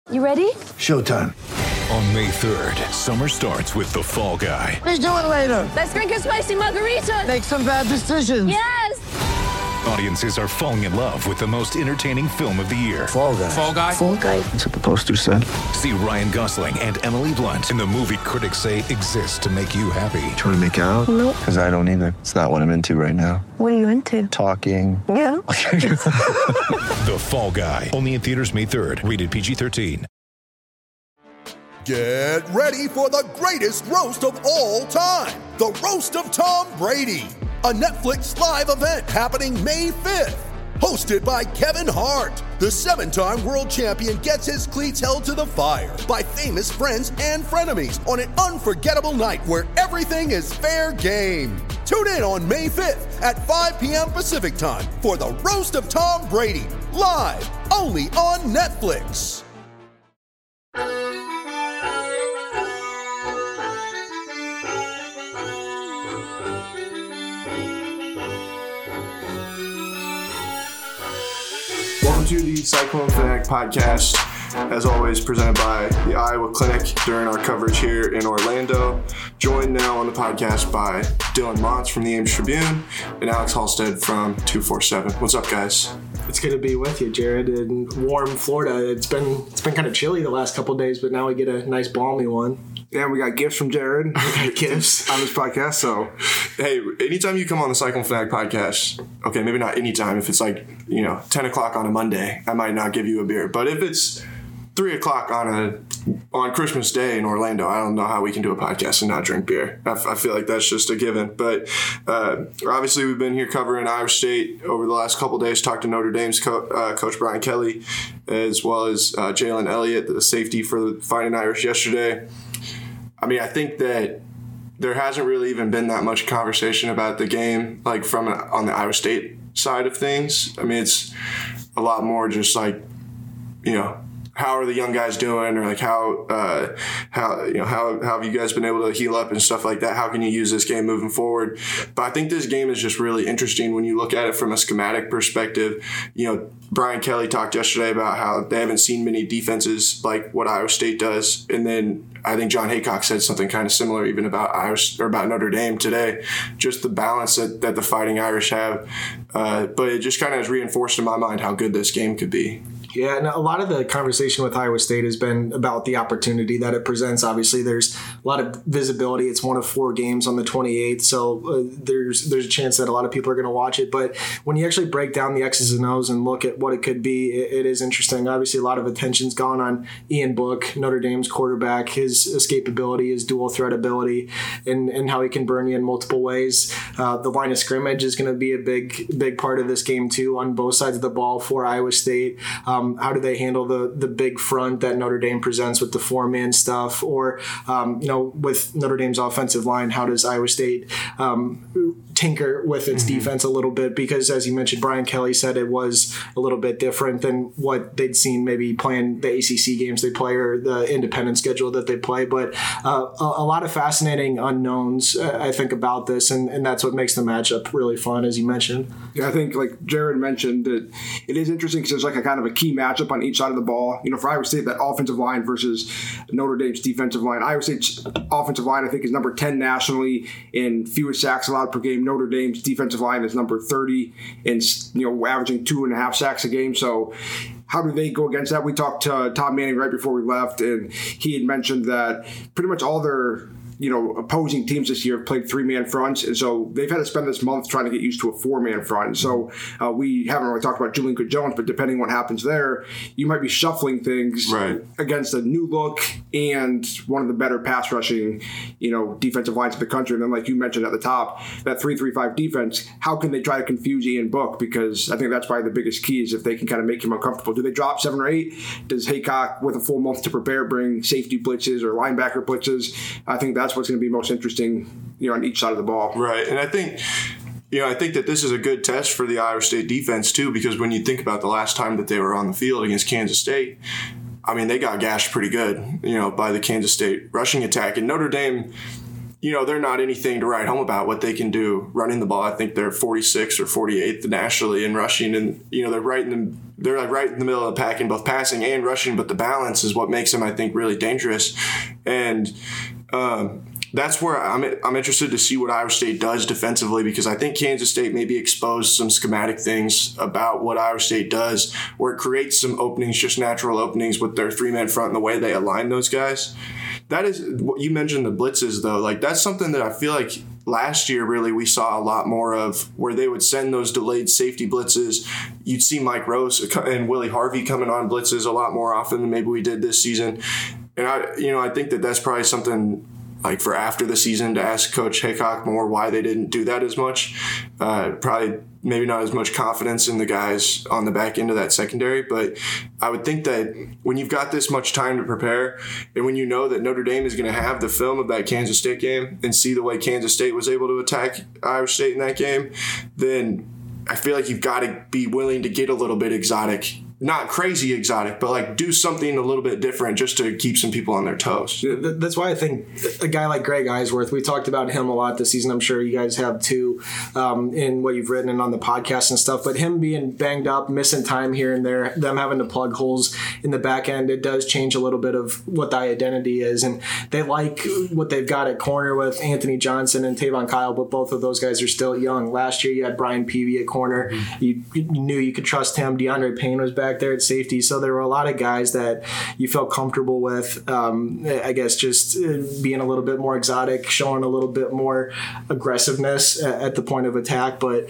You ready? Showtime. On May 3rd, summer starts with The Fall Guy. Let's do it later. Let's drink a spicy margarita. Make some bad decisions. Yes! Audiences are falling in love with the most entertaining film of the year. Fall Guy. Fall Guy? Fall guy. That's what the poster said. See Ryan Gosling and Emily Blunt in the movie critics say exists to make you happy. Trying to make it out? Nope. Because I don't either. It's not what I'm into right now. What are you into? Talking. Yeah. The Fall Guy. Only in theaters May 3rd. Rated PG-13. Get ready for the greatest roast of all time, the Roast of Tom Brady, a Netflix live event happening May 5th. Hosted by Kevin Hart, the 7-time world champion gets his cleats held to the fire by famous friends and frenemies on an unforgettable night where everything is fair game. Tune in on May 5th at 5 p.m. Pacific time for the Roast of Tom Brady, live only on Netflix. Welcome to the Cyclone Fanatic podcast, as always presented by the Iowa Clinic during our coverage here in Orlando. Joined now on the podcast by Dylan Montz from the Ames Tribune and Alex Halstead from 247. What's up, guys? It's good to be with you, Jared, in warm Florida. It's been kind of chilly the last couple of days, but now we get a nice balmy one. Yeah, we got gifts from Jared. Gifts on this podcast. So, hey, anytime you come on the Cyclone Fanatic podcast, okay, maybe not anytime. If it's 10 o'clock on a Monday, I might not give you a beer. But if it's 3 o'clock on Christmas Day in Orlando, I don't know how we can do a podcast and not drink beer. I feel like that's just a given. But obviously, we've been here covering Iowa State over the last couple of days, talked to Notre Dame's coach Brian Kelly, as well as Jalen Elliott, the safety for the Fighting Irish yesterday. I mean, I think that there hasn't really even been that much conversation about the game, on the Iowa State side of things. I mean, it's a lot more just how are the young guys doing, or how have you guys been able to heal up and stuff like that? How can you use this game moving forward? But I think this game is just really interesting when you look at it from a schematic perspective. Brian Kelly talked yesterday about how they haven't seen many defenses like what Iowa State does, and then I think John Haycock said something kind of similar even about about Notre Dame today. Just the balance that the Fighting Irish have, but it just kind of has reinforced in my mind how good this game could be. Yeah, and a lot of the conversation with Iowa State has been about the opportunity that it presents. Obviously, there's a lot of visibility. It's one of 4 games on the 28th, so there's a chance that a lot of people are going to watch it. But when you actually break down the X's and O's and look at what it could be, it is interesting. Obviously, a lot of attention's gone on Ian Book, Notre Dame's quarterback, his escapability, his dual threat ability, and how he can burn you in multiple ways. The line of scrimmage is going to be a big part of this game, too, on both sides of the ball for Iowa State. How do they handle the big front that Notre Dame presents with the 4-man stuff? Or, with Notre Dame's offensive line, how does Iowa State tinker with its defense a little bit? Because, as you mentioned, Brian Kelly said it was a little bit different than what they'd seen maybe playing the ACC games they play or the independent schedule that they play. But a lot of fascinating unknowns, I think, about this, and that's what makes the matchup really fun, as you mentioned. Yeah, I think, like Jared mentioned, that it is interesting because there's a kind of a key matchup on each side of the ball. For Iowa State, that offensive line versus Notre Dame's defensive line. Iowa State's offensive line, I think, is number 10 nationally in fewest sacks allowed per game. Notre Dame's defensive line is number 30 and averaging 2.5 sacks a game. So how do they go against that? We talked to Tom Manning right before we left, and he had mentioned that pretty much all their opposing teams this year have played 3-man fronts, and so they've had to spend this month trying to get used to a 4-man front. So we haven't really talked about Julian Jones, but depending on what happens there, you might be shuffling things against a new look and one of the better pass rushing, defensive lines of the country. And then, like you mentioned at the top, that 3-3-5 defense, how can they try to confuse Ian Book? Because I think that's probably the biggest key is if they can kind of make him uncomfortable. Do they drop 7 or 8? Does Haycock, with a full month to prepare, bring safety blitzes or linebacker blitzes? I think that's what's going to be most interesting, on each side of the ball. Right, and I think that this is a good test for the Iowa State defense too, because when you think about the last time that they were on the field against Kansas State, I mean, they got gashed pretty good, by the Kansas State rushing attack. And Notre Dame, they're not anything to write home about what they can do running the ball. I think they're 46th or 48th nationally in rushing, and they're right in the middle of the pack in both passing and rushing. But the balance is what makes them, I think, really dangerous. And that's where I'm interested to see what Iowa State does defensively, because I think Kansas State maybe exposed some schematic things about what Iowa State does, where it creates some openings, just natural openings with their 3-man front and the way they align those guys. That is what you mentioned, the blitzes, though. Like, that's something that I feel like last year really we saw a lot more of, where they would send those delayed safety blitzes. You'd see Mike Rose and Willie Harvey coming on blitzes a lot more often than maybe we did this season. And I think that that's probably something like for after the season to ask Coach Haycock more why they didn't do that as much. Probably maybe not as much confidence in the guys on the back end of that secondary. But I would think that when you've got this much time to prepare, and when you know that Notre Dame is going to have the film of that Kansas State game and see the way Kansas State was able to attack Iowa State in that game, then I feel like you've got to be willing to get a little bit exotic. Not crazy exotic, but like do something a little bit different just to keep some people on their toes. That's why I think a guy like Greg Eisworth, we talked about him a lot this season. I'm sure you guys have too, in what you've written and on the podcast and stuff. But him being banged up, missing time here and there, them having to plug holes in the back end, it does change a little bit of what the identity is. And they like what they've got at corner with Anthony Johnson and Tavon Kyle, but both of those guys are still young. Last year you had Brian Peavy at corner. You knew you could trust him. DeAndre Payne was back there at safety, so there were a lot of guys that you felt comfortable with. I guess just being a little bit more exotic, showing a little bit more aggressiveness at the point of attack. But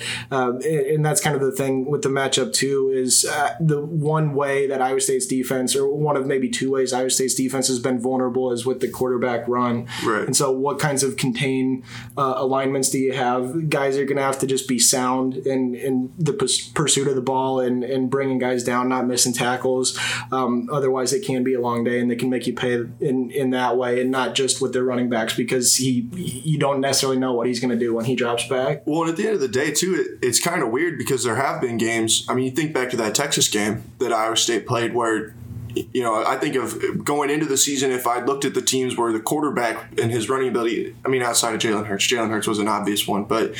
and that's kind of the thing with the matchup too, is the one way that Iowa State's defense, or one of maybe two ways Iowa State's defense has been vulnerable, is with the quarterback run. Right. And so what kinds of contain alignments do you have? Guys are going to have to just be sound in the pursuit of the ball and bringing guys down, not missing tackles. Otherwise, it can be a long day, and they can make you pay in that way, and not just with their running backs, because you don't necessarily know what he's going to do when he drops back. Well, and at the end of the day, too, it's kind of weird because there have been games. I mean, you think back to that Texas game that Iowa State played where, I think of going into the season, if I looked at the teams where the quarterback and his running ability, I mean, outside of Jalen Hurts was an obvious one, but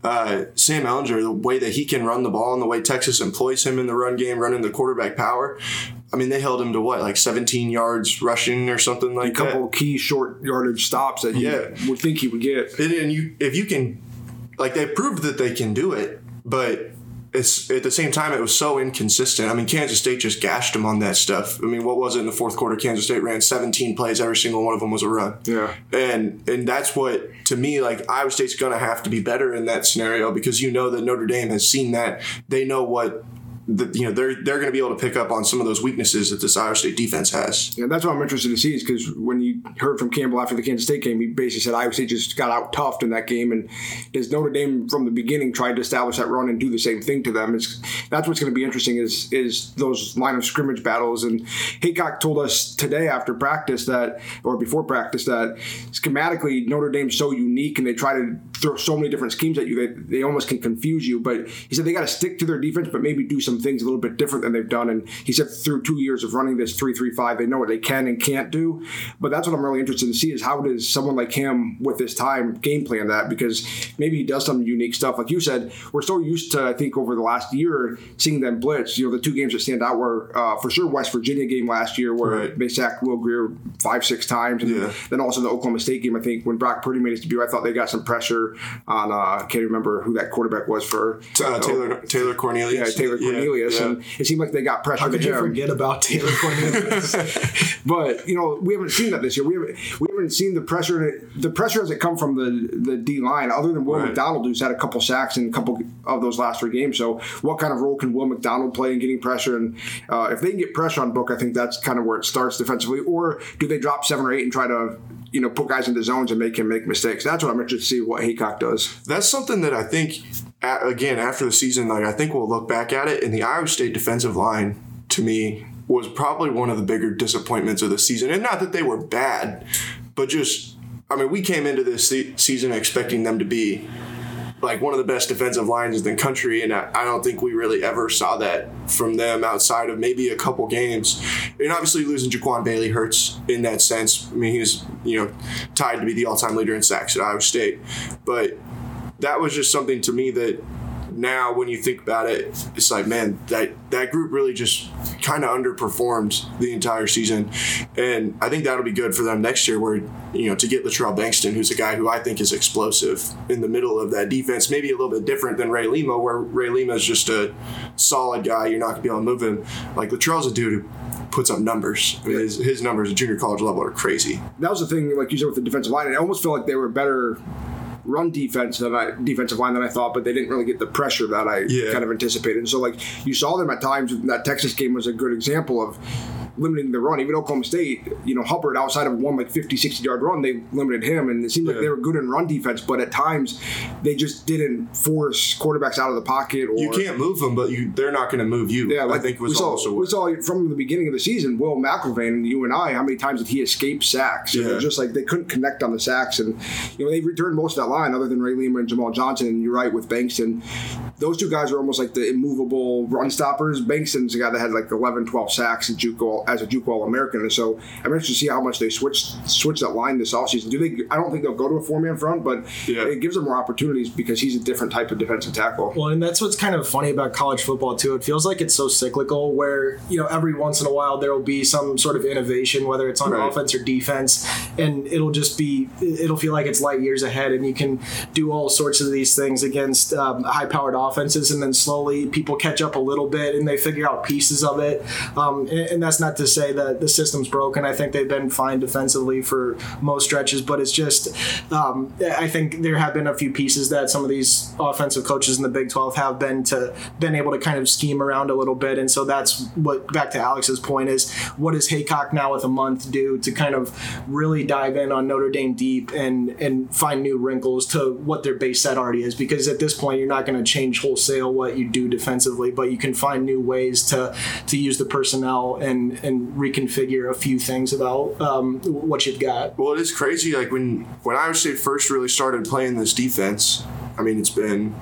Sam Ehlinger, the way that he can run the ball and the way Texas employs him in the run game, running the quarterback power, I mean, they held him to what, like 17 yards rushing or something like that? A couple key short yardage stops that you would think he would get. And if you can, like, they proved that they can do it, but it's at the same time, it was so inconsistent. I mean, Kansas State just gashed them on that stuff. I mean, what was it in the fourth quarter? Kansas State ran 17 plays. Every single one of them was a run. Yeah. And that's what, to me, like, Iowa State's going to have to be better in that scenario, because that Notre Dame has seen that. They know what they're going to be able to pick up on some of those weaknesses that this Iowa State defense has. Yeah, that's what I'm interested to see, is because when you heard from Campbell after the Kansas State game, he basically said Iowa State just got out toughed in that game, and as Notre Dame from the beginning tried to establish that run and do the same thing to them. That's what's going to be interesting is those line of scrimmage battles. And Haycock told us today after practice before practice that schematically Notre Dame's so unique, and they try to throw so many different schemes at you that they almost can confuse you. But he said they got to stick to their defense, but maybe do some things a little bit different than they've done. And he said through 2 years of running this 3-3-5, they know what they can and can't do. But that's what I'm really interested to see, is how does someone like him with this time game plan that, because maybe he does some unique stuff. Like you said, we're so used to, I think, over the last year seeing them blitz. The two games that stand out were for sure West Virginia game last year, where they sacked Will Grier 5-6 times. And then also the Oklahoma State game, I think, when Brock Purdy made his debut, I thought they got some pressure on, I can't remember who that quarterback was for. Taylor Cornelius. Yeah, Taylor Cornelius. Yeah. And it seemed like they got pressure. How could you forget about Taylor Cornelius? But we haven't seen that this year. We haven't seen the pressure. The pressure hasn't come from the D line, other than Will McDonald, who's had a couple sacks in a couple of those last 3 games. So what kind of role can Will McDonald play in getting pressure? And if they can get pressure on Book, I think that's kind of where it starts defensively. Or do they drop 7 or 8 and try to put guys into zones and make him make mistakes? That's what I'm interested to see what Haycock does. That's something that I think, again, after the season, I think we'll look back at it, and the Iowa State defensive line, to me, was probably one of the bigger disappointments of the season. And not that they were bad, but just, we came into this season expecting them to be like one of the best defensive lines in the country, and I don't think we really ever saw that from them outside of maybe a couple games. And obviously losing Jaquan Bailey hurts in that sense. I mean, he was, tied to be the all-time leader in sacks at Iowa State. But that was just something to me that now when you think about it, it's like, man, that group really just kind of underperformed the entire season. And I think that'll be good for them next year where, to get Latrell Bankston, who's a guy who I think is explosive in the middle of that defense, maybe a little bit different than Ray Lima, where Ray Lima is just a solid guy. You're not going to be able to move him. Like, Latrell's a dude who puts up numbers. I mean, his numbers at junior college level are crazy. That was the thing, like you said, with the defensive line. I almost felt like they were better run defensive line than I thought, but they didn't really get the pressure that I kind of anticipated. And so, like, you saw them at times. That Texas game was a good example of limiting the run. Even Oklahoma State, Hubbard, outside of one 50, 60-yard run, they limited him, and it seemed like they were good in run defense, but at times they just didn't force quarterbacks out of the pocket. Or, you can't move them, but they're not going to move you. Yeah, I think we saw from the beginning of the season, Will McElvain, you and I, how many times did he escape sacks? And it was just like they couldn't connect on the sacks, and they returned most of that line other than Ray Lima and Jamal Johnson, and you're right, with Bankston. Those two guys are almost like the immovable run stoppers. Bankston's a guy that had like 11, 12 sacks at JUCO, as a JUCO All-American, and so I'm interested to see how much they switch that line this offseason. I don't think they'll go to a four-man front, but it gives them more opportunities because he's a different type of defensive tackle. Well, and that's what's kind of funny about college football too. It feels like it's so cyclical where, every once in a while there will be some sort of innovation, whether it's on offense or defense, and it'll feel like it's light years ahead, and you can do all sorts of these things against high-powered offenses, and then slowly people catch up a little bit and they figure out pieces of it. And that's not to say that the system's broken. I think they've been fine defensively for most stretches, but it's just I think there have been a few pieces that some of these offensive coaches in the Big 12 have been able to kind of scheme around a little bit. And so that's what, back to Alex's point, is what does Haycock now with a month do to kind of really dive in on Notre Dame deep and find new wrinkles to what their base set already is? Because at this point, you're not going to change wholesale what you do defensively, but you can find new ways to use the personnel and reconfigure a few things about what you've got. Well, it is crazy. Like when Iowa State first really started playing this defense, I mean, it's been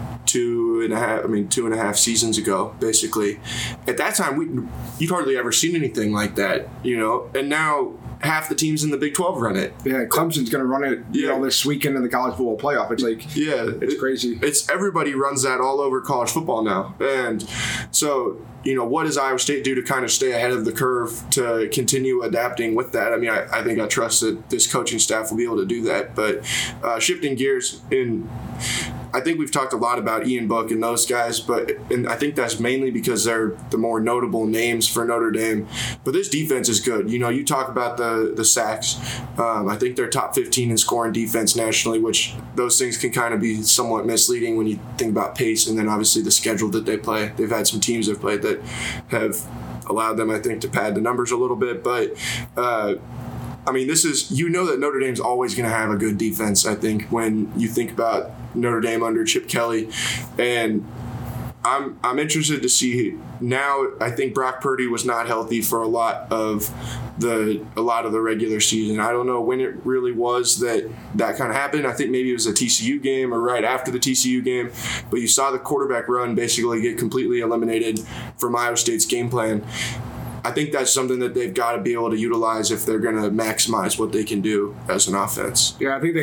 2.5 seasons ago, basically. At that time, you'd hardly ever seen anything like that, and now half the teams in the Big 12 run it. Yeah, Clemson's going to run it this weekend in the college football playoff. It's like, it's crazy. It's everybody runs that all over college football now. And so, what does Iowa State do to kind of stay ahead of the curve to continue adapting with that? I mean, I think I trust that this coaching staff will be able to do that. But shifting gears, I think we've talked a lot about Ian Book and those guys, and I think that's mainly because they're the more notable names for Notre Dame. But this defense is good. You talk about the sacks. I think they're top 15 in scoring defense nationally, which those things can kind of be somewhat misleading when you think about pace and then obviously the schedule that they play. They've had some teams that have played that have allowed them, I think, to pad the numbers a little bit. But I mean, this is, that Notre Dame's always going to have a good defense, I think, when you think about Notre Dame under Chip Kelly. And I'm interested to see now. I think Brock Purdy was not healthy for a lot of the regular season. I don't know when it really was that kind of happened. I think maybe it was a TCU game or right after the TCU game. But you saw the quarterback run basically get completely eliminated from Iowa State's game plan. I think that's something that they've got to be able to utilize if they're going to maximize what they can do as an offense. Yeah, I think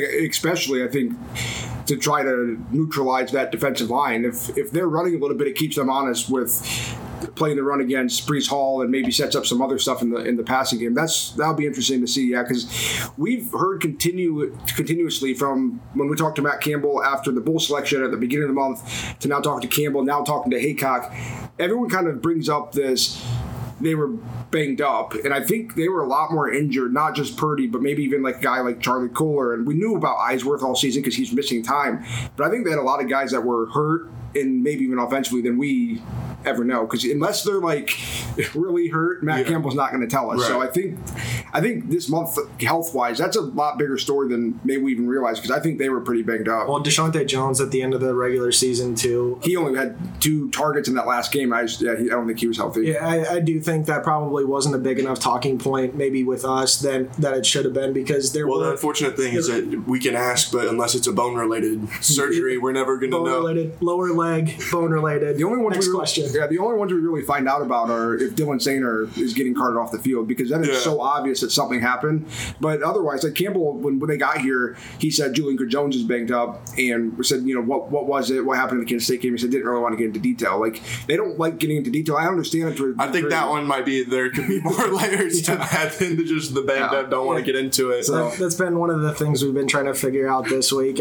to try to neutralize that defensive line, if they're running a little bit, it keeps them honest with playing the run against Breece Hall and maybe sets up some other stuff in the passing game. That'll be interesting to see. Yeah, because we've heard continuously from when we talked to Matt Campbell after the bowl selection at the beginning of the month to now talking to Campbell, now talking to Haycock. Everyone kind of brings up this. They were banged up, and I think they were a lot more injured, not just Purdy, but maybe even like a guy like Charlie Kohler. And we knew about Eisworth all season because he's missing time. But I think they had a lot of guys that were hurt, and maybe even offensively, than we ever know, because unless they're like really hurt, Matt Campbell's not going to tell us. Right. So I think this month, health wise, that's a lot bigger story than maybe we even realized, because I think they were pretty banged up. Well, Deshaunte Jones at the end of the regular season too. He only had 2 targets in that last game. I don't think he was healthy. Yeah, I do think that probably wasn't a big enough talking point, maybe with us, that it should have been, because there Well, were. the unfortunate thing is that we can ask, but unless it's a bone-related surgery, we're never going to know. Bone-related, lower leg, bone-related. The only ones Next we question. The only ones we really find out about are if Dylan Sainer is getting carted off the field, because then it's so obvious that something happened. But otherwise, like Campbell, when they got here, he said Julian Jones is banged up, and we said, what was it? What happened in the Kansas State game? He said didn't really want to get into detail. Like, they don't like getting into detail. I understand it. I think that one might be, there could be more layers to that than just the banged up, don't want to get into it. So that's been one of the things we've been trying to figure out this week.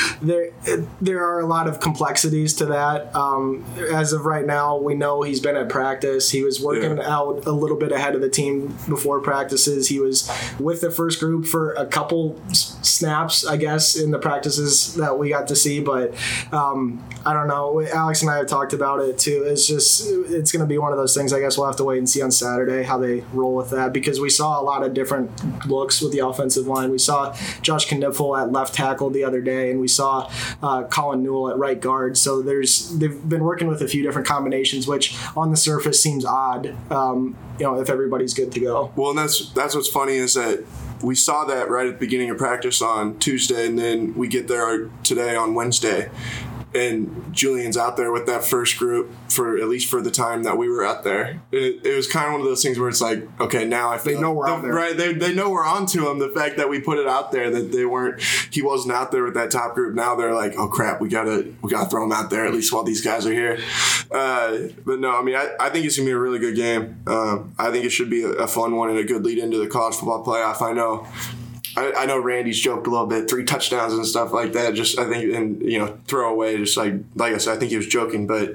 There are a lot of complexities to that. As of right now, we know he's been at practice. He was working out a little bit ahead of the team before practices. He was with the first group for a couple snaps, I guess, in the practices that we got to see. But I don't know. Alex and I have talked about it too. It's going to be one of those things. I guess we'll have to wait and see on Saturday how they roll with that, because we saw a lot of different looks with the offensive line. We saw Josh Kniffel at left tackle the other day, and we saw Colin Newell at right guard. So they've been working with a few different combinations, which on the surface seems odd. If everybody's good to go. Well, and that's what's funny is that we saw that right at the beginning of practice on Tuesday, and then we get there today on Wednesday. And Julian's out there with that first group for at least for the time that we were out there. It was kind of one of those things where it's like, okay, now I feel they know we're out there, right? They know we're onto him. The fact that we put it out there that he wasn't out there with that top group. Now they're like, oh crap, we gotta throw him out there at least while these guys are here. But no, I mean, I think it's gonna be a really good game. I think it should be a fun one and a good lead into the college football playoff. I know Randy's joked a little bit, 3 touchdowns and stuff like that. Just I think, and throw away. Just like I said, I think he was joking, but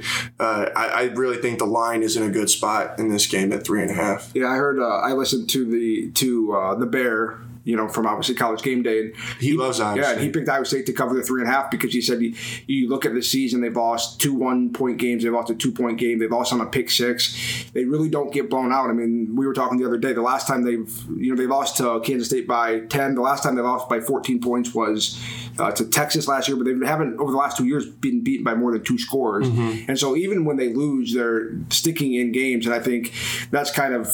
I really think the line is in a good spot in this game at 3.5. Yeah, I heard. I listened to the Bear. From obviously College Game Day. And he loves Iowa State. Yeah, and he picked Iowa State to cover the 3.5 because he said you look at the season, they've lost 2 1-point games, they've lost a 2-point game, they've lost on a pick 6. They really don't get blown out. I mean, we were talking the other day, the last time they lost to Kansas State by 10. The last time they lost by 14 points was to Texas last year, but they haven't over the last 2 years been beaten by more than 2 scores. Mm-hmm. And so even when they lose, they're sticking in games, and I think that's kind of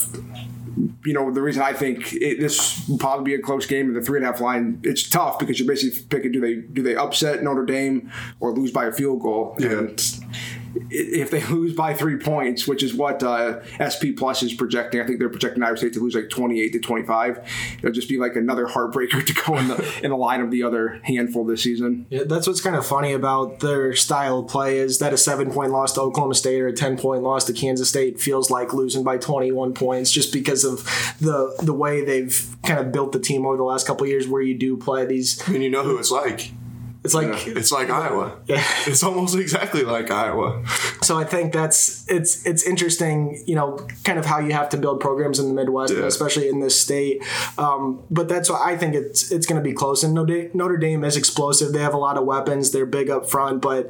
the reason I think this will probably be a close game in the 3.5 line. It's tough because you're basically picking do they upset Notre Dame or lose by a field goal? Yeah. And if they lose by 3 points, which is what SP Plus is projecting, I think they're projecting Iowa State to lose like 28-25. It'll just be like another heartbreaker to go in the line of the other handful this season. Yeah, that's what's kind of funny about their style of play is that a 7-point loss to Oklahoma State or a 10-point loss to Kansas State feels like losing by 21 points just because of the way they've kind of built the team over the last couple of years, where you do play these. And you know who it's like. It's like it's like Iowa. Yeah. It's almost exactly like Iowa. So I think it's interesting, kind of how you have to build programs in the Midwest, especially in this state. But that's why I think it's going to be close. And Notre Dame is explosive. They have a lot of weapons. They're big up front. But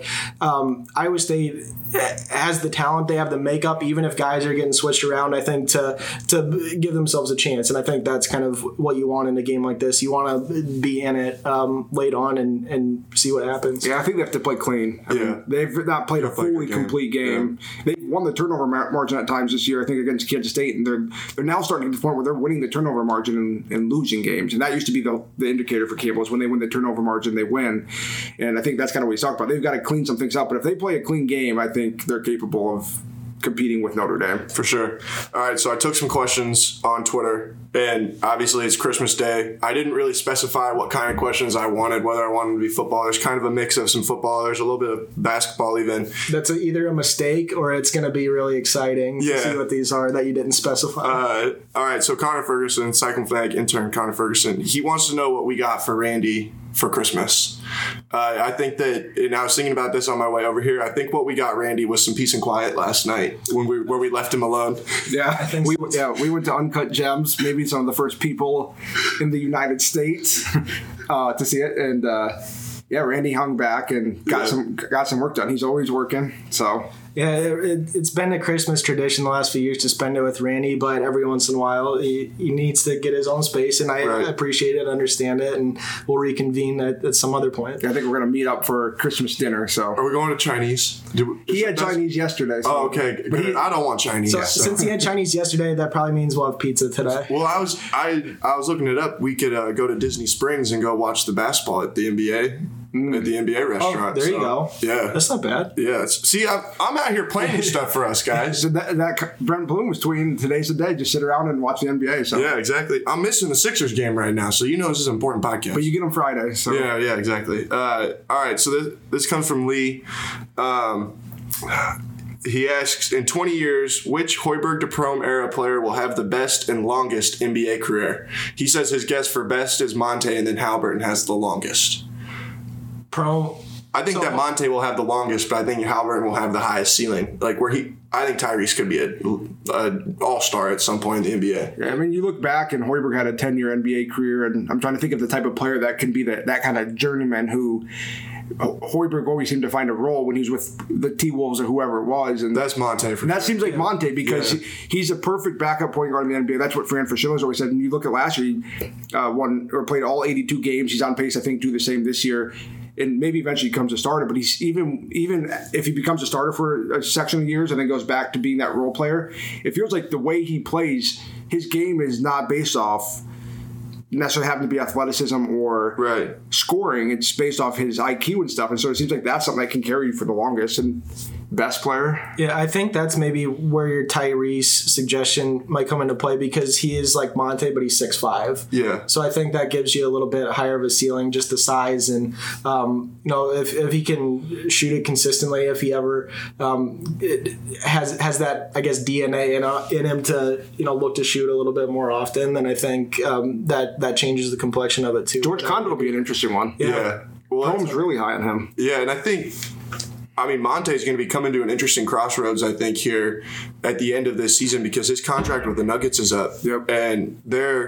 Iowa State has the talent. They have the makeup. Even if guys are getting switched around, I think to give themselves a chance. And I think that's kind of what you want in a game like this. You want to be in it late on and see what happens. Yeah, I think they have to play clean. I mean, they've not played a fully complete game. Yeah. They've won the turnover margin at times this year, I think, against Kansas State, and they're now starting to the point where they're winning the turnover margin and losing games. And that used to be the indicator for Campbell, is when they win the turnover margin, they win. And I think that's kind of what he's talking about. They've got to clean some things up. But if they play a clean game, I think they're capable of competing with Notre Dame. For sure. All right, so I took some questions on Twitter, and obviously it's Christmas Day. I didn't really specify what kind of questions I wanted, whether I wanted to be football. There's kind of a mix of some football. There's a little bit of basketball even. That's either a mistake or it's going to be really exciting to see what these are that you didn't specify. All right, so Connor Ferguson, Cyclone Flag intern Connor Ferguson, he wants to know what we got for Randy for Christmas. I think that, and I was thinking about this on my way over here, I think what we got Randy was some peace and quiet last night where we left him alone. Yeah, I think we went to Uncut Gems, maybe some of the first people in the United States to see it, and Randy hung back and got some work done. He's always working, so. Yeah, it's been a Christmas tradition the last few years to spend it with Randy, but every once in a while he needs to get his own space, and I appreciate it, understand it, and we'll reconvene at some other point. I think we're going to meet up for Christmas dinner. So are we going to Chinese? He had Chinese yesterday. So. Oh, okay. But I don't want Chinese. So since he had Chinese yesterday, that probably means we'll have pizza today. Well, I was looking it up. We could go to Disney Springs and go watch the basketball at the NBA. At the NBA restaurant. Oh, there you go. Yeah. That's not bad. Yeah. See, I'm out here planning stuff for us guys. So that Brent Bloom was tweeting, today's the day, just sit around and watch the NBA. So. Yeah, exactly. I'm missing the Sixers game right now, so this is an important podcast. But you get them Friday. So. Yeah, exactly. All right, so this comes from Lee. He asks, in 20 years, which Hoiberg to Prohm era player will have the best and longest NBA career? He says his guess for best is Monte, and then Haliburton has the longest. Prohm. I think that Monte will have the longest, but I think Haliburton will have the highest ceiling. I think Tyrese could be an all-star at some point in the NBA. Yeah, I mean, you look back, and Hoiberg had a 10-year NBA career, and I'm trying to think of the type of player that can be that kind of journeyman who Hoiberg always seemed to find a role when he was with the T-Wolves or whoever it was. And that's Monte. That seems like Monte because he's a perfect backup point guard in the NBA. That's what Fran Fraschiller's always said. And you look at last year, he won or played all 82 games. He's on pace, I think, to do the same this year. And maybe eventually becomes a starter, but he's even if he becomes a starter for a section of years and then goes back to being that role player, it feels like the way he plays, his game is not based off necessarily having to be athleticism or scoring. It's based off his IQ and stuff. And so it seems like that's something that can carry you for the longest. And best player? Yeah, I think that's maybe where your Tyrese suggestion might come into play because he is like Monte, but he's 6'5". Yeah. So I think that gives you a little bit higher of a ceiling, just the size. And, if he can shoot it consistently, if he ever has that, I guess, DNA in him to, look to shoot a little bit more often, then I think that changes the complexion of it too. George Condon will be an interesting one. Yeah. Well, Prohm's really high on him. Yeah, and I think Monte's going to be coming to an interesting crossroads, I think, here at the end of this season because his contract with the Nuggets is up. Yep. And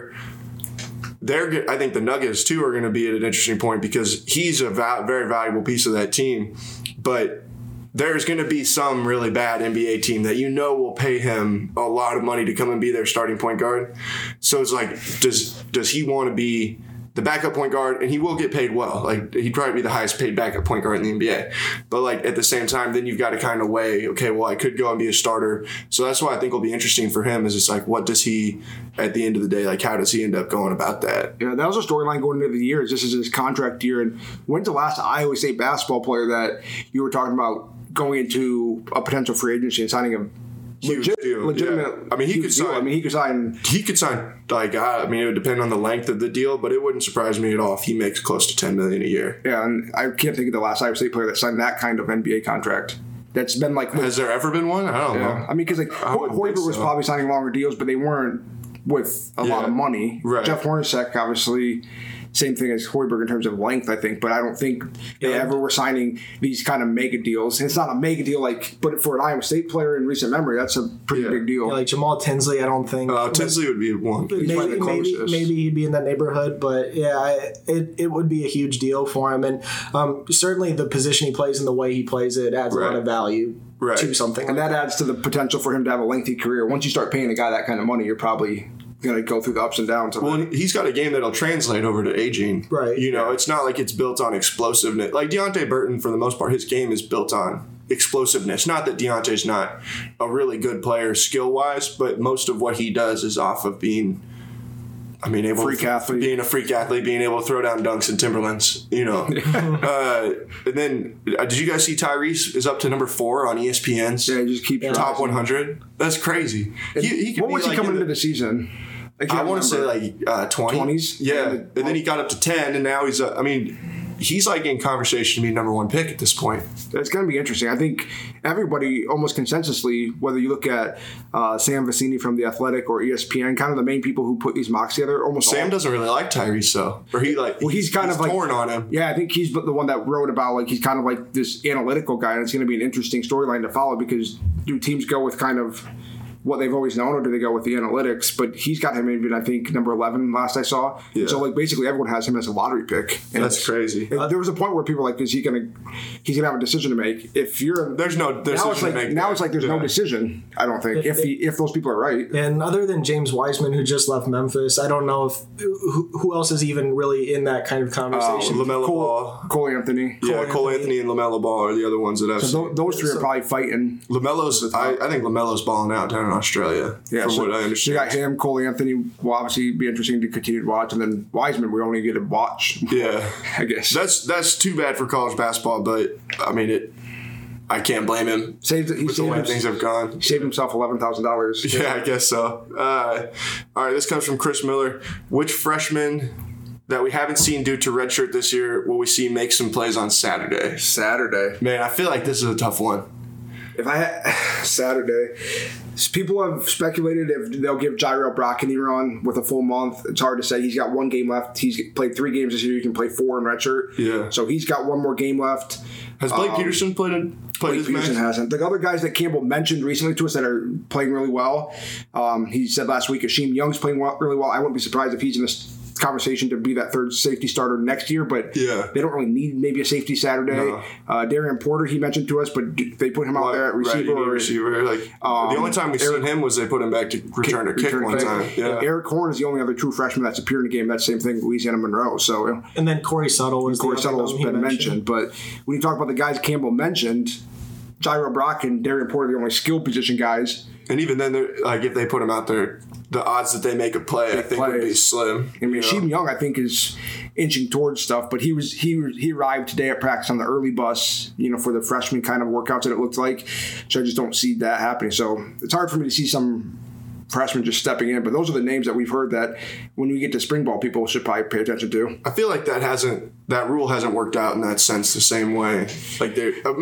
I think the Nuggets, too, are going to be at an interesting point because he's a very valuable piece of that team. But there's going to be some really bad NBA team that will pay him a lot of money to come and be their starting point guard. So it's like, does he want to be the backup point guard, and he will get paid well. He'd probably be the highest paid backup point guard in the NBA. But at the same time, then you've got to kind of weigh, okay, well, I could go and be a starter. So that's why I think will be interesting for him is it's what does he, at the end of the day, how does he end up going about that? Yeah, that was a storyline going into the year. This is his contract year. And when's the last Iowa State basketball player that you were talking about going into a potential free agency and signing a legitimate. Yeah. He could sign. He could sign. He could sign. It would depend on the length of the deal, but it wouldn't surprise me at all if he makes close to $10 million a year. Yeah, and I can't think of the last Iowa State player that signed that kind of NBA contract. That's been Has there ever been one? I don't know. Because Hoiberg was probably signing longer deals, but they weren't with a lot of money. Right. Jeff Hornacek, obviously. Same thing as Hoiberg in terms of length, I think, but I don't think they ever were signing these kind of mega deals. And it's not a mega deal but for an Iowa State player in recent memory, that's a pretty big deal. Yeah, like Jamal Tinsley, I don't think. Tinsley would be one. Maybe he'd be in that neighborhood, but it would be a huge deal for him. And certainly the position he plays and the way he plays it adds a lot of value to something. And that adds to the potential for him to have a lengthy career. Once you start paying a guy that kind of money, you're probably going to go through the ups and downs. Well, he's got a game that'll translate over to aging. Right. It's not like it's built on explosiveness. Like Deonte Burton, for the most part, his game is built on explosiveness. Not that Deonte's not a really good player skill-wise, but most of what he does is off of being being a freak athlete, being able to throw down dunks and Timberlands, And then, did you guys see Tyrese is up to number 4 on ESPN's just keep top 100? That's crazy. He could what was he coming into the season? I want to say 20s. Yeah, and then he got up to 10, and now he's he's in conversation to be number 1 pick at this point. It's going to be interesting. I think everybody, almost consensusly, whether you look at Sam Vecini from The Athletic or ESPN, kind of the main people who put these mocks together, almost Sam doesn't really like Tyrese, though. Or he's kind of torn on him. Yeah, I think he's the one that wrote about he's kind of this analytical guy, and it's going to be an interesting storyline to follow because do teams go with kind of what they've always known, or do they go with the analytics? But he's got him even, I think, number 11 last I saw. Yeah. So like basically everyone has him as a lottery pick. And That's crazy. There was a point where people were like, he's gonna have a decision to make. If you're There's no decision to make. Now it's like there's no decision. I don't think if those people are right. And other than James Wiseman, who just left Memphis, I don't know if who else is even really in that kind of conversation. LaMelo Ball, Cole Anthony. Yeah, Cole Anthony and LaMelo Ball are the other ones that I've seen. So those three are probably fighting. LaMelo's, I think LaMelo's balling out down in Australia. Yeah, from so what I understand. you got him, Cole Anthony will obviously be interesting to continue to watch, and then Wiseman we only get to watch. Yeah, I guess that's too bad for college basketball, but I mean I can't blame him. With the way things have gone. He saved himself $11,000. Yeah, I guess so. All right, this comes from Chris Miller. Which freshman that we haven't seen due to redshirt this year will we see make some plays on Saturday? Man, I feel like this is a tough one. If I had Saturday, people have speculated if they'll give Jairo Brockany run with a full month. It's hard to say. He's got one game left. He's played 3 games this year. He can play 4 in redshirt. Yeah. So he's got one more game left. Has Blake Peterson played his match? Peterson hasn't. The other guys that Campbell mentioned recently to us that are playing really well, he said last week Hasheem Young's playing really well. I wouldn't be surprised if he's in this conversation to be that third safety starter next year, but they don't really need maybe a safety Saturday. No. Darian Porter, he mentioned to us, but they put him out there at receiver. Right, receiver. Like the only time we've seen him was they put him back to return to kick one time. Yeah. Eric Horn is the only other true freshman that's appeared in a game. That same thing, Louisiana Monroe. So and then Corey Settle has been mentioned. But when you talk about the guys Campbell mentioned, Jairo Brock and Darian Porter are the only skill position guys. And even then, like if they put him out there, the odds that they make a play, I think, would be slim. I mean, Hasheem Young, I think, is inching towards stuff, but he arrived today at practice on the early bus, for the freshman kind of workouts that it looked like. So I just don't see that happening. So it's hard for me to see some freshmen just stepping in, but those are the names that we've heard that when we get to spring ball, people should probably pay attention to. I feel like that rule hasn't worked out in that sense the same way. Like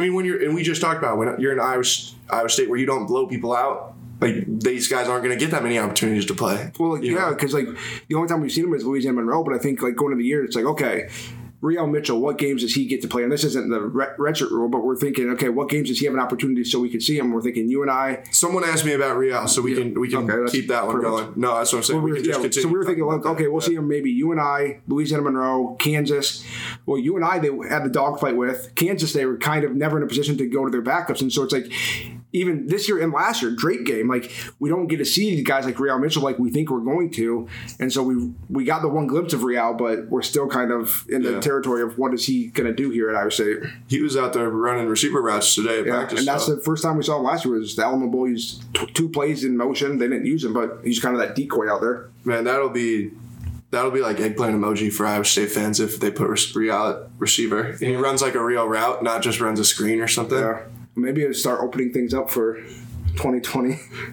we just talked about when you're in Iowa State where you don't blow people out. Like these guys aren't going to get that many opportunities to play. Well, because the only time we've seen him is Louisiana Monroe, but I think like going into the year, it's like okay. Riel Mitchell, what games does he get to play? And this isn't the redshirt rule, but we're thinking, okay, what games does he have an opportunity so we can see him? We're thinking you and I. Someone asked me about Riel, so we can keep that one going. No, that's what I'm saying. So we were thinking, like, okay, we'll see him maybe you and I, Louisiana Monroe, Kansas. Well, you and I, they had the dogfight with. Kansas, they were kind of never in a position to go to their backups. And so it's like, even this year and last year, Drake game, like we don't get to see guys like Riel Mitchell like we think we're going to. And so we got the one glimpse of Riel, but we're still kind of in the territory of what is he going to do here at Iowa State. He was out there running receiver routes today at practice. And that's the first time we saw him last year was the Alamo Bowl. He's 2 plays in motion. They didn't use him, but he's kind of that decoy out there. Man, that'll be like eggplant emoji for Iowa State fans if they put Riel at receiver. And he runs like a real route, not just runs a screen or something. Yeah. Maybe it'll start opening things up for 2020.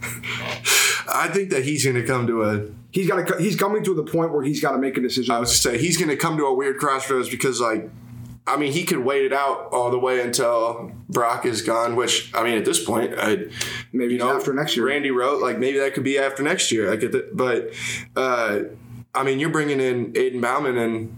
I think that he's going to come to He's coming to the point where he's got to make a decision. I was to say he's going to come to a weird crossroads because, he could wait it out all the way until Brock is gone. Which at this point, maybe after next year. Randy wrote maybe that could be after next year. I get that, but you're bringing in Aiden Bauman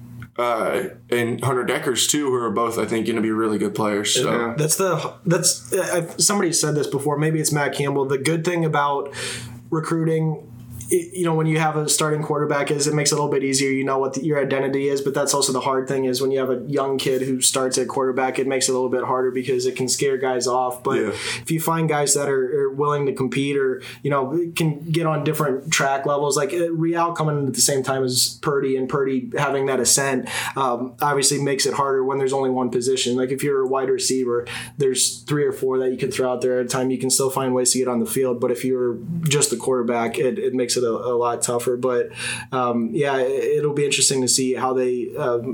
and Hunter Deckers too, who are both, I think, going to be really good players. So. That's somebody said this before. Maybe it's Matt Campbell. The good thing about recruiting, when you have a starting quarterback, is it makes it a little bit easier. You know what your identity is, but that's also the hard thing is when you have a young kid who starts at quarterback, it makes it a little bit harder because it can scare guys off. But if you find guys that are willing to compete or, can get on different track levels, like Riel coming in at the same time as Purdy and Purdy having that ascent, obviously makes it harder when there's only one position. Like if you're a wide receiver, there's 3 or 4 that you can throw out there at a time. You can still find ways to get on the field. But if you're just the quarterback, it makes it a lot tougher. But it'll be interesting to see how they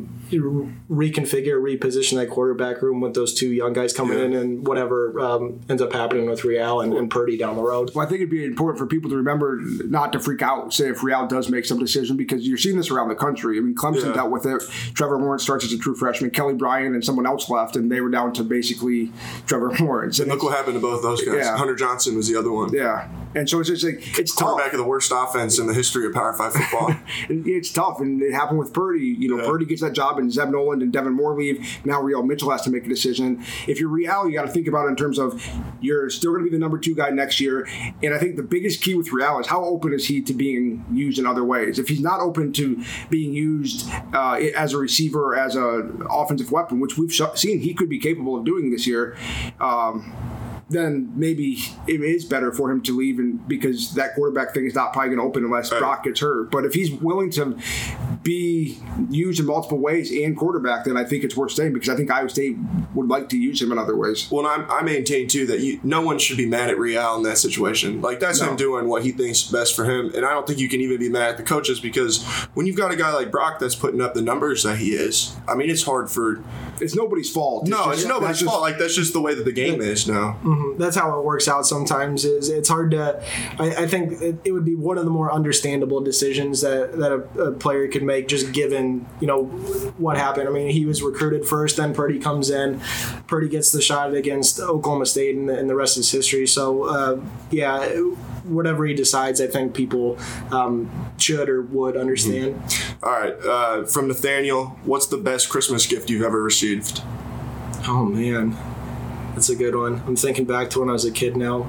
reposition that quarterback room with those 2 young guys coming in and whatever ends up happening with Riel and Purdy down the road. Well, I think it'd be important for people to remember not to freak out, say if Riel does make some decision, because you're seeing this around the country. Clemson dealt with it. Trevor Lawrence starts as a true freshman. Kelly Bryant and someone else left, and they were down to basically Trevor Lawrence. And look what happened to both those guys. Yeah. Hunter Johnson was the other one. Yeah. And so it's just like, it's quarterback tough. of the worst offense in the history of Power 5 football. It's tough, and it happened with Purdy. Purdy gets that job, and Zeb Noland and Devin Moore leave. Now Real Mitchell has to make a decision. If you're Real, you got to think about it in terms of you're still going to be the number 2 guy next year. And I think the biggest key with Real is how open is he to being used in other ways. If he's not open to being used as a receiver or as an offensive weapon, which we've seen he could be capable of doing this year, then maybe it is better for him to leave, and because that quarterback thing is not probably going to open unless Brock gets hurt. But if he's willing to be used in multiple ways and quarterback, then I think it's worth staying, because I think Iowa State would like to use him in other ways. Well, I maintain, too, that no one should be mad at Real in that situation. Like, that's him doing what he thinks is best for him, and I don't think you can even be mad at the coaches, because when you've got a guy like Brock that's putting up the numbers that he is, I mean, it's hard for... It's nobody's fault. It's nobody's fault. Like, that's just the way that the game is now. Mm-hmm. That's how it works out sometimes. Is it's hard to... I think it would be one of the more understandable decisions that a player could make, just given, what happened. I mean, he was recruited first, then Purdy comes in. Purdy gets the shot against Oklahoma State, and the rest is history. So, whatever he decides, I think people should or would understand. Mm-hmm. All right. From Nathaniel, what's the best Christmas gift you've ever received? Oh, man. That's a good one. I'm thinking back to when I was a kid now.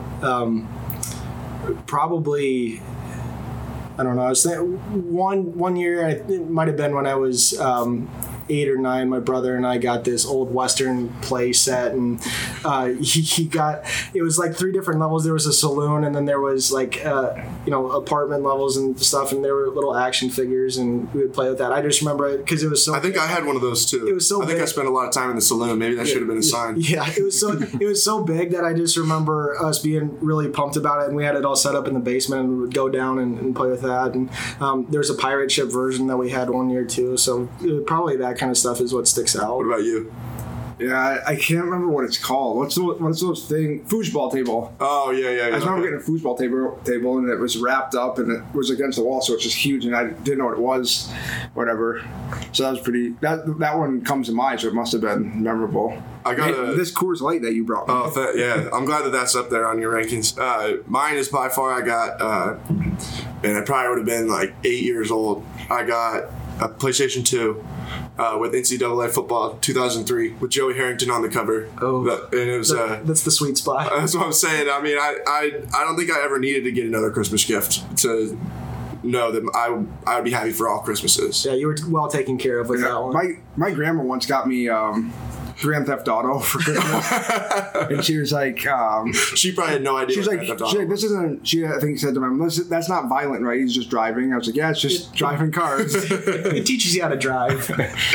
Probably, I don't know. I was one year, it might have been when I was 8 or 9, my brother and I got this old Western play set, and he got, it was like 3 different levels. There was a saloon, and then there was like apartment levels and stuff, and there were little action figures, and we would play with that. I just remember it because it was so... I think I had one of those too. It was so I think big. I spent a lot of time in the saloon. Maybe that should have been a sign. Yeah, it was so big that I just remember us being really pumped about it, and we had it all set up in the basement, and we would go down and play with that. And there's a pirate ship version that we had one year too, so probably that kind of stuff is what sticks out. What about you? Yeah, I can't remember what it's called. What's those thing? Foosball table. Oh, yeah. I remember getting a foosball table, and it was wrapped up, and it was against the wall, so it's just huge, and I didn't know what it was, whatever. So that was pretty... That one comes to mind, so it must have been memorable. I got this Coors Light that you brought me. Oh, yeah. I'm glad that that's up there on your rankings. Mine is by far, I got... and I probably would have been like 8 years old. I got a PlayStation 2. With NCAA football 2003 with Joey Harrington on the cover. Oh, and it was that's the sweet spot. That's what I'm saying. I mean, I don't think I ever needed to get another Christmas gift to know that I would be happy for all Christmases. Yeah, you were well taken care of with that one. My grandma once got me Grand Theft Auto for Christmas, and she was like, she probably had no idea. She was like, "This isn't." I think said to me, "That's not violent, right? He's just driving." I was like, "Yeah, it's just driving cars." It teaches you how to drive.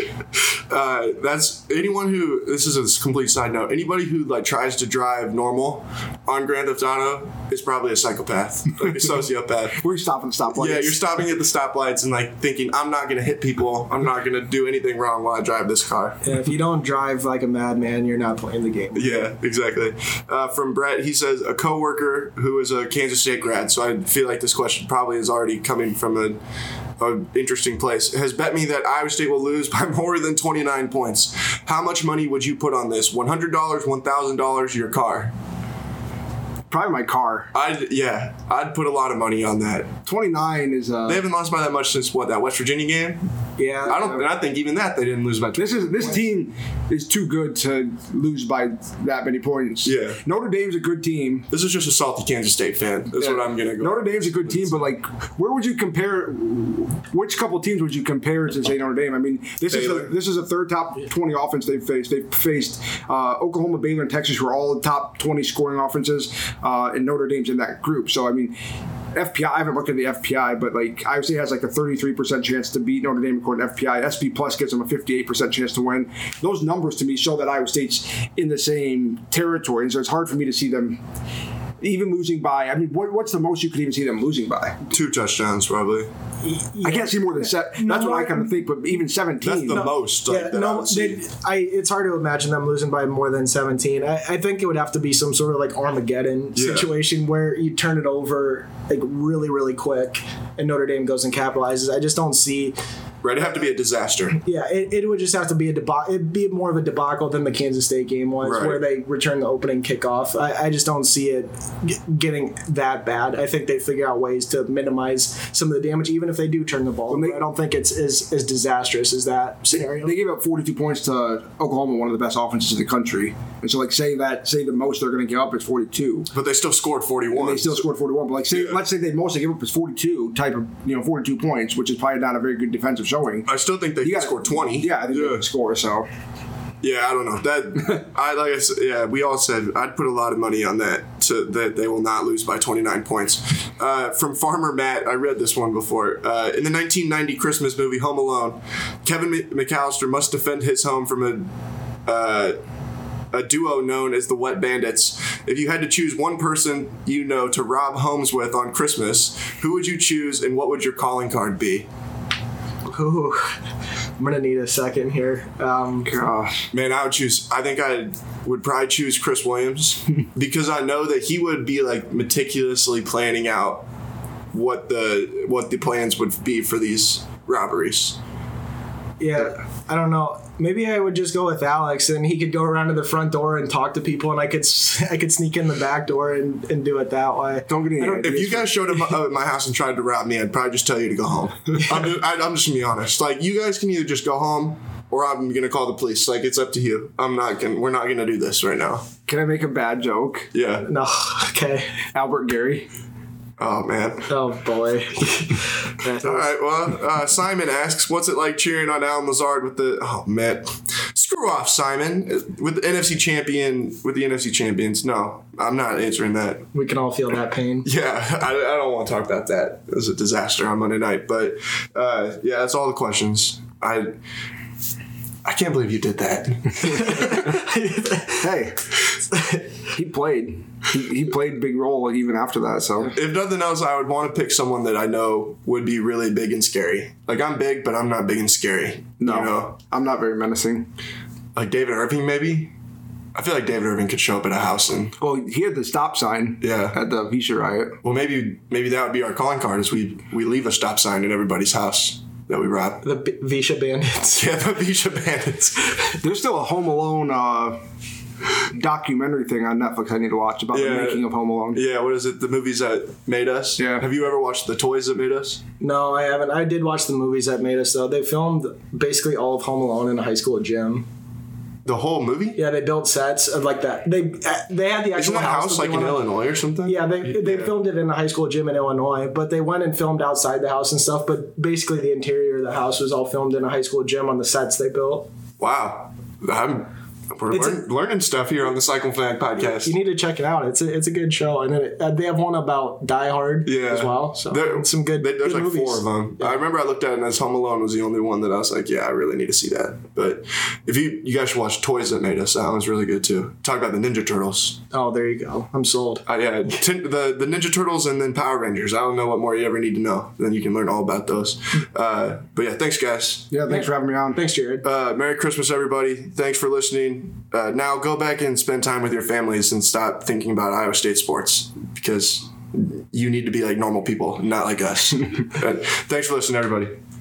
That's anyone who. This is a complete side note. Anybody who like tries to drive normal on Grand Theft Auto is probably a psychopath, like a sociopath. We're stopping stoplights. Yeah, you're stopping at the stoplights and like thinking, "I'm not going to hit people. I'm not going to do anything wrong while I drive this car." Yeah, if you don't drive like a madman, you're not playing the game. Yeah, exactly. From Brett, he says a coworker who is a Kansas State grad. So I feel like this question probably is already coming from an interesting place. Has bet me that Iowa State will lose by more than 29 points. How much money would you put on this? $100, $1,000, your car? Probably my car. I'd put a lot of money on that. 29 is They haven't lost by that much since that West Virginia game? Yeah. I think even that they didn't lose by 20. This team is too good to lose by that many points. Yeah. Notre Dame's a good team. This is just a salty Kansas State fan. That's what I'm going to go. Notre Dame's a good team, but like, where would you compare? Which couple teams would you compare to say Notre Dame? I mean, this is a third top 20 offense they've faced. They've faced Oklahoma, Baylor, and Texas, who are all the top 20 scoring offenses, and Notre Dame's in that group. So I mean, FPI. I haven't looked at the FPI, but like Iowa State has like a 33% chance to beat Notre Dame according to FPI. SP Plus gives them a 58% chance to win. Those numbers to me show that Iowa State's in the same territory, and so it's hard for me to see them even losing by. I mean, what's the most you could even see them losing by? 2 touchdowns, probably. I can't see more than 7. That's what I kind of think, but even 17. That's the most. It's hard to imagine them losing by more than 17. I think it would have to be some sort of like Armageddon situation where you turn it over like really, really quick and Notre Dame goes and capitalizes. I just don't see Right, it'd have to be a disaster. Yeah, it would just have to be it'd be more of a debacle than the Kansas State game was, Right. where they return the opening kickoff. I just don't see it getting that bad. I think they figure out ways to minimize some of the damage, even if they do turn the ball over. I don't think it's as disastrous as that scenario. They gave up 42 points to Oklahoma, one of the best offenses in the country. And so, like, say the most they're going to give up is 42. But they still scored 41. And they still scored 41. But, like, let's say they mostly give up is 42 42 points, which is probably not a very good defensive showing. I still think they could score 20. Yeah, I think they could score, so. Yeah, I don't know. That we all said I'd put a lot of money on that they will not lose by 29 points. From Farmer Matt, I read this one before. In the 1990 Christmas movie Home Alone, Kevin McAllister must defend his home from a duo known as the Wet Bandits. If you had to choose one person to rob homes with on Christmas, who would you choose and what would your calling card be? Ooh, I'm gonna need a second here. Gosh. Man, I think I would probably choose Chris Williams because I know that he would be like meticulously planning out what the plans would be for these robberies. Yeah, I don't know. Maybe I would just go with Alex, and he could go around to the front door and talk to people, and I could sneak in the back door and do it that way. Don't get any ideas. If you guys showed up at my house and tried to rob me, I'd probably just tell you to go home. I'm just gonna be honest. Like, you guys can either just go home, or I'm gonna call the police. Like, it's up to you. We're not gonna do this right now. Can I make a bad joke? Yeah. No. Okay. Albert Gary. Oh man. Oh boy. All right. Well, Simon asks, "What's it like cheering on Alan Lazard with the?" Oh man, screw off, Simon. With the NFC champions. No, I'm not answering that. We can all feel that pain. Yeah, I don't want to talk about that. It was a disaster on Monday night. But yeah, that's all the questions. I can't believe you did that. Hey, he played. He played a big role even after that. So if nothing else, I would want to pick someone that I know would be really big and scary. Like, I'm big, but I'm not big and scary. No, I'm not very menacing. Like David Irving, maybe. I feel like David Irving could show up at a house and. Well, he had the stop sign. Yeah. At the Visha riot. Well, maybe that would be our calling card: is we leave a stop sign at everybody's house that we rob. The Visha Bandits. Yeah, the Visha Bandits. There's still a Home Alone documentary thing on Netflix I need to watch about the making of Home Alone. Yeah, what is it? The movies that made us? Yeah. Have you ever watched The Toys That Made Us? No, I haven't. I did watch the movies that made us, though. They filmed basically all of Home Alone in a high school gym. The whole movie? Yeah, they built sets of like that. They had the actual Isn't that house like in Illinois or something? Yeah, they filmed it in a high school gym in Illinois, but they went and filmed outside the house and stuff. But basically, the interior of the house was all filmed in a high school gym on the sets they built. Wow. We're learning stuff here on the Cycle Fanatic podcast. You need to check it out. It's a good show, and then they have one about Die Hard as well. So some good. There's good like movies. 4 of them. Yeah. I remember I looked at it as Home Alone was the only one that I was like, yeah, I really need to see that. But if you guys should watch Toys That Made Us. That one's really good too. Talk about the Ninja Turtles. Oh, there you go. I'm sold. Yeah, the Ninja Turtles and then Power Rangers. I don't know what more you ever need to know. Then you can learn all about those. But yeah, thanks guys. Yeah, thanks for having me on. Thanks, Jared. Merry Christmas, everybody. Thanks for listening. Now go back and spend time with your families and stop thinking about Iowa State sports because you need to be like normal people, not like us. Thanks for listening, everybody.